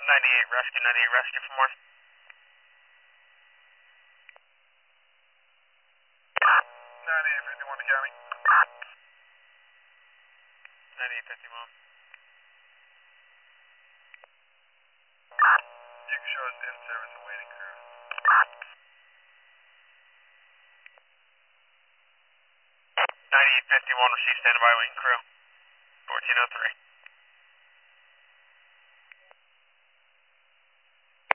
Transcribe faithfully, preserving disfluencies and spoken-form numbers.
ninety-eight rescue, ninety-eight rescue for more. ninety-eight fifty-one to County. ninety-eight fifty-one. You can show us in service and waiting crew. ninety-eight fifty-one, receive standby waiting crew. fourteen oh three.